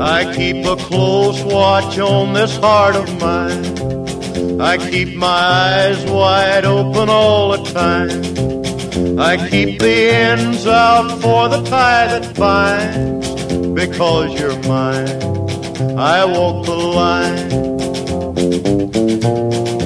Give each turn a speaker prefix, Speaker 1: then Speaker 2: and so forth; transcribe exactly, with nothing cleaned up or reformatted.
Speaker 1: I keep a close watch on this heart of mine. I keep my eyes wide open all the time. I keep the ends out for the tie that binds. Because you're mine, I walk the line.